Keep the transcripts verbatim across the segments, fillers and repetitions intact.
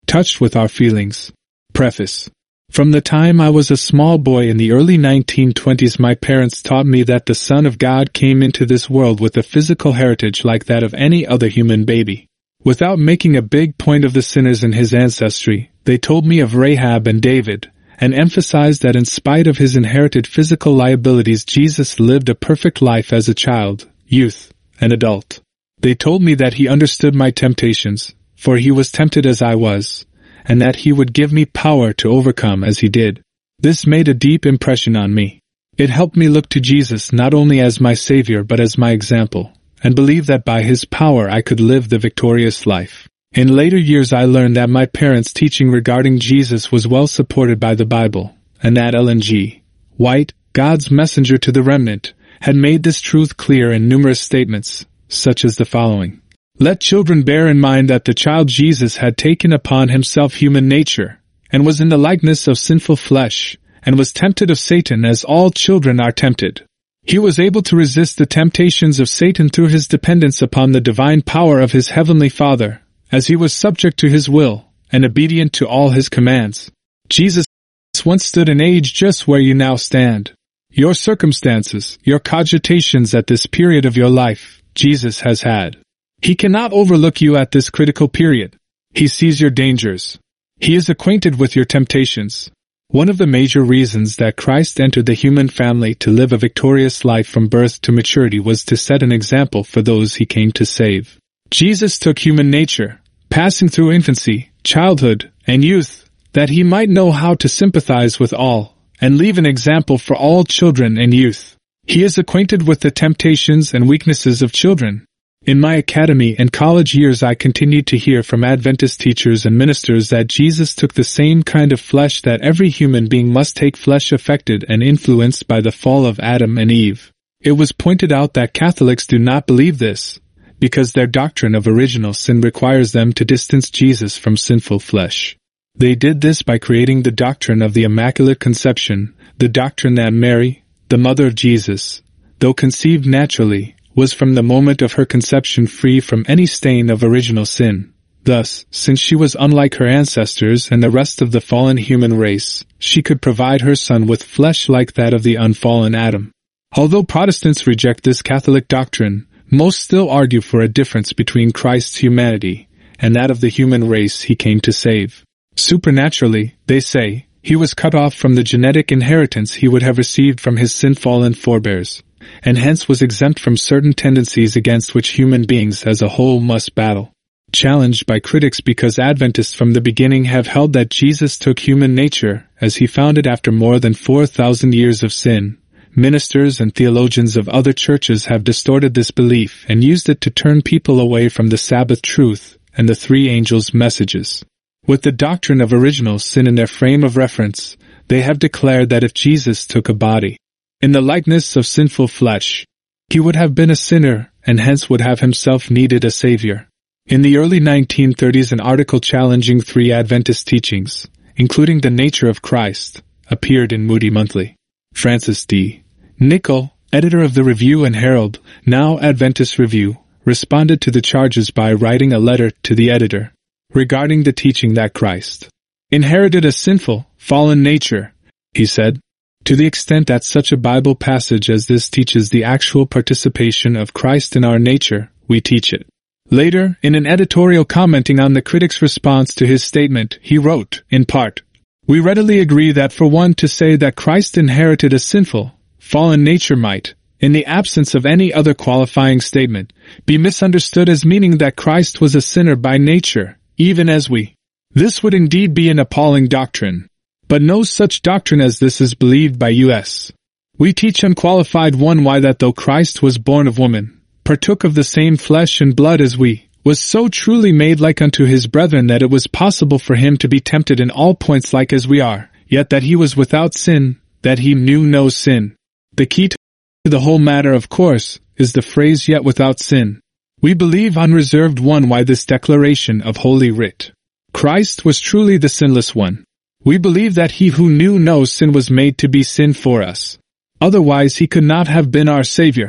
touched with our feelings. Preface. From the time I was a small boy in the early nineteen twenties, my parents taught me that the Son of God came into this world with a physical heritage like that of any other human baby. Without making a big point of the sinners in his ancestry, they told me of Rahab and David, and emphasized that in spite of his inherited physical liabilities, Jesus lived a perfect life as a child, youth, and adult. They told me that he understood my temptations, for he was tempted as I was, and that he would give me power to overcome as he did. This made a deep impression on me. It helped me look to Jesus not only as my Savior but as my example, and believe that by his power I could live the victorious life. In later years I learned that my parents' teaching regarding Jesus was well supported by the Bible, and that Ellen G. White, God's messenger to the remnant, had made this truth clear in numerous statements, such as the following. Let children bear in mind that the child Jesus had taken upon himself human nature, and was in the likeness of sinful flesh, and was tempted of Satan as all children are tempted. He was able to resist the temptations of Satan through his dependence upon the divine power of his heavenly Father, as he was subject to his will, and obedient to all his commands. Jesus once stood in age just where you now stand. Your circumstances, your cogitations at this period of your life, Jesus has had. He cannot overlook you at this critical period. He sees your dangers. He is acquainted with your temptations. One of the major reasons that Christ entered the human family to live a victorious life from birth to maturity was to set an example for those he came to save. Jesus took human nature, passing through infancy, childhood, and youth, that he might know how to sympathize with all, and leave an example for all children and youth. He is acquainted with the temptations and weaknesses of children. In my academy and college years I continued to hear from Adventist teachers and ministers that Jesus took the same kind of flesh that every human being must take, flesh affected and influenced by the fall of Adam and Eve. It was pointed out that Catholics do not believe this, because their doctrine of original sin requires them to distance Jesus from sinful flesh. They did this by creating the doctrine of the Immaculate Conception, the doctrine that Mary, the mother of Jesus, though conceived naturally, was from the moment of her conception free from any stain of original sin. Thus, since she was unlike her ancestors and the rest of the fallen human race, she could provide her son with flesh like that of the unfallen Adam. Although Protestants reject this Catholic doctrine, most still argue for a difference between Christ's humanity and that of the human race he came to save. Supernaturally, they say, he was cut off from the genetic inheritance he would have received from his sin-fallen forebears, and hence was exempt from certain tendencies against which human beings as a whole must battle. Challenged by critics because Adventists from the beginning have held that Jesus took human nature, as he found it after more than four thousand years of sin, ministers and theologians of other churches have distorted this belief and used it to turn people away from the Sabbath truth and the three angels' messages. With the doctrine of original sin in their frame of reference, they have declared that if Jesus took a body in the likeness of sinful flesh, he would have been a sinner and hence would have himself needed a Savior. In the early nineteen thirties, an article challenging three Adventist teachings, including the nature of Christ, appeared in Moody Monthly. Francis D. Nichol, editor of the Review and Herald, now Adventist Review, responded to the charges by writing a letter to the editor regarding the teaching that Christ inherited a sinful, fallen nature. He said, to the extent that such a Bible passage as this teaches the actual participation of Christ in our nature, we teach it. Later, in an editorial commenting on the critic's response to his statement, he wrote, in part, we readily agree that for one to say that Christ inherited a sinful, fallen nature might, in the absence of any other qualifying statement, be misunderstood as meaning that Christ was a sinner by nature, even as we. This would indeed be an appalling doctrine. But no such doctrine as this is believed by us. We teach unqualified one why that though Christ was born of woman, partook of the same flesh and blood as we, was so truly made like unto his brethren that it was possible for him to be tempted in all points like as we are, yet that he was without sin, that he knew no sin. The key to the whole matter, of course, is the phrase yet without sin. We believe unreserved one why this declaration of Holy Writ. Christ was truly the sinless one. We believe that he who knew no sin was made to be sin for us. Otherwise he could not have been our Savior.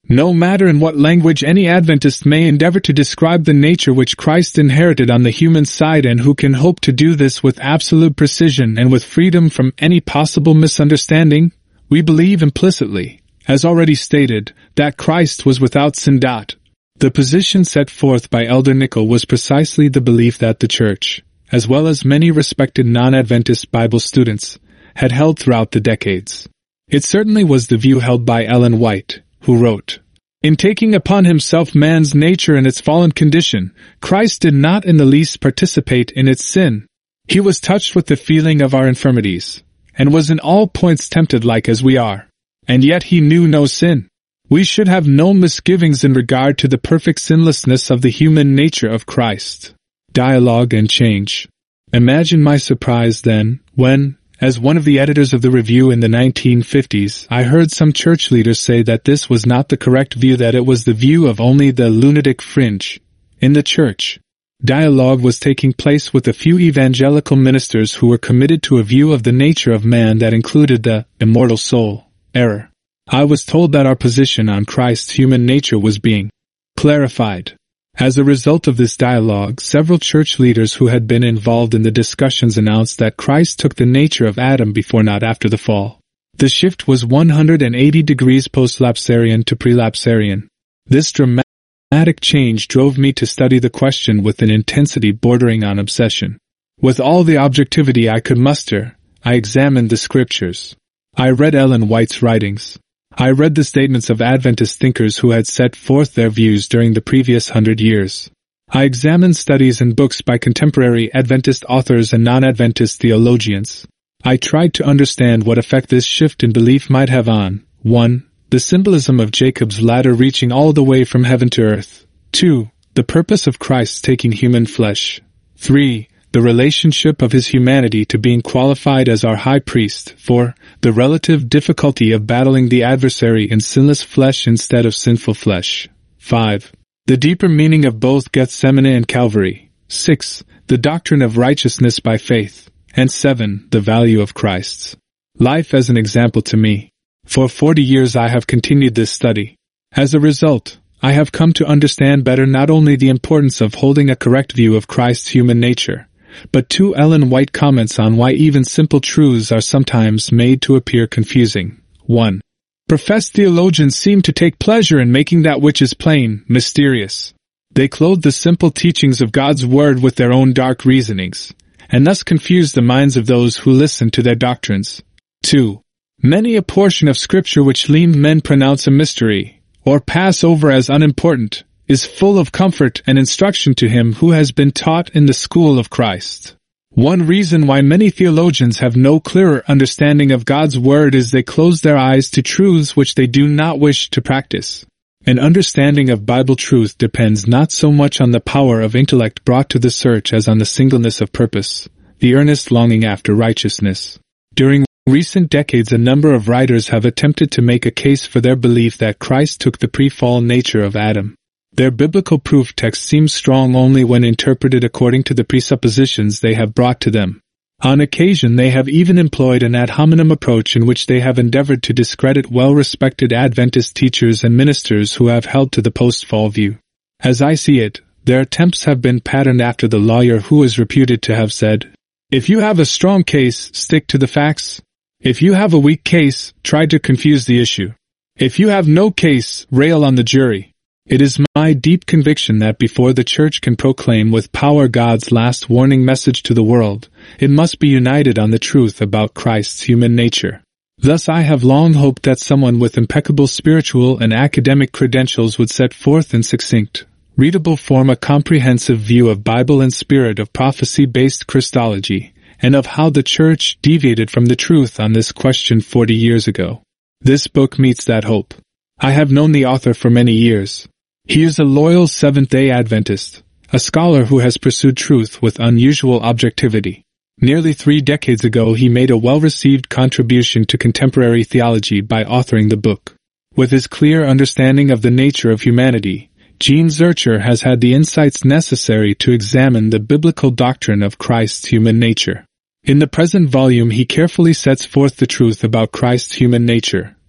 No matter in what language any Adventist may endeavor to describe the nature which Christ inherited on the human side, and who can hope to do this with absolute precision and with freedom from any possible misunderstanding, we believe implicitly, as already stated, that Christ was without sin. The position set forth by Elder Nickel was precisely the belief that the Church, as well as many respected non-Adventist Bible students, had held throughout the decades. It certainly was the view held by Ellen White, who wrote, "In taking upon himself man's nature and its fallen condition, Christ did not in the least participate in its sin. He was touched with the feeling of our infirmities, and was in all points tempted like as we are. And yet he knew no sin. We should have no misgivings in regard to the perfect sinlessness of the human nature of Christ." Dialogue and Change. Imagine my surprise then, when, as one of the editors of the Review in the nineteen fifties, I heard some church leaders say that this was not the correct view, that it was the view of only the lunatic fringe in the church. Dialogue was taking place with a few evangelical ministers who were committed to a view of the nature of man that included the immortal soul. Error. I was told that our position on Christ's human nature was being clarified. As a result of this dialogue, several church leaders who had been involved in the discussions announced that Christ took the nature of Adam before, not after the fall. The shift was one hundred eighty degrees post-lapsarian to pre-lapsarian. This dramatic change drove me to study the question with an intensity bordering on obsession. With all the objectivity I could muster, I examined the scriptures. I read Ellen White's writings. I read the statements of Adventist thinkers who had set forth their views during the previous hundred years. I examined studies and books by contemporary Adventist authors and non-Adventist theologians. I tried to understand what effect this shift in belief might have on one. The symbolism of Jacob's ladder reaching all the way from heaven to earth. two. The purpose of Christ's taking human flesh. three. The relationship of his humanity to being qualified as our high priest. four. The relative difficulty of battling the adversary in sinless flesh instead of sinful flesh. five. The deeper meaning of both Gethsemane and Calvary. six. The doctrine of righteousness by faith. And seven. The value of Christ's life as an example to me. For forty years I have continued this study. As a result, I have come to understand better not only the importance of holding a correct view of Christ's human nature, but two Ellen White comments on why even simple truths are sometimes made to appear confusing. one. Professed theologians seem to take pleasure in making that which is plain mysterious. They clothe the simple teachings of God's Word with their own dark reasonings, and thus confuse the minds of those who listen to their doctrines. two. Many a portion of Scripture which learned men pronounce a mystery, or pass over as unimportant, is full of comfort and instruction to him who has been taught in the school of Christ. One reason why many theologians have no clearer understanding of God's Word is they close their eyes to truths which they do not wish to practice. An understanding of Bible truth depends not so much on the power of intellect brought to the search as on the singleness of purpose, the earnest longing after righteousness. During recent decades, a number of writers have attempted to make a case for their belief that Christ took the pre-fall nature of Adam. Their biblical proof text seems strong only when interpreted according to the presuppositions they have brought to them. On occasion they have even employed an ad hominem approach in which they have endeavored to discredit well-respected Adventist teachers and ministers who have held to the post-fall view. As I see it, their attempts have been patterned after the lawyer who is reputed to have said, "If you have a strong case, stick to the facts. If you have a weak case, try to confuse the issue. If you have no case, rail on the jury." It is my deep conviction that before the Church can proclaim with power God's last warning message to the world, it must be united on the truth about Christ's human nature. Thus I have long hoped that someone with impeccable spiritual and academic credentials would set forth in succinct, readable form a comprehensive view of Bible and spirit of prophecy-based Christology, and of how the Church deviated from the truth on this question forty years ago. This book meets that hope. I have known the author for many years. He is a loyal Seventh-day Adventist, a scholar who has pursued truth with unusual objectivity. Nearly three decades ago he made a well-received contribution to contemporary theology by authoring the book. With his clear understanding of the nature of humanity, Gene Zurcher has had the insights necessary to examine the biblical doctrine of Christ's human nature. In the present volume he carefully sets forth the truth about Christ's human nature,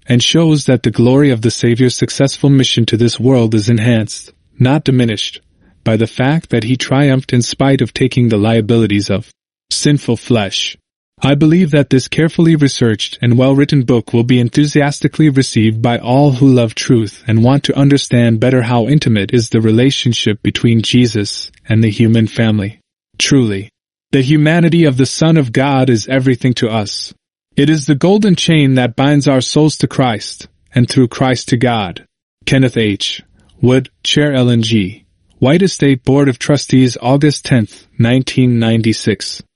and shows that the glory of the Savior's successful mission to this world is enhanced, not diminished, by the fact that he triumphed in spite of taking the liabilities of sinful flesh. I believe that this carefully researched and well-written book will be enthusiastically received by all who love truth and want to understand better how intimate is the relationship between Jesus and the human family. Truly, the humanity of the Son of God is everything to us. It is the golden chain that binds our souls to Christ, and through Christ to God. Kenneth H. Wood, Chair L N G. White Estate Board of Trustees, August tenth, nineteen ninety-six.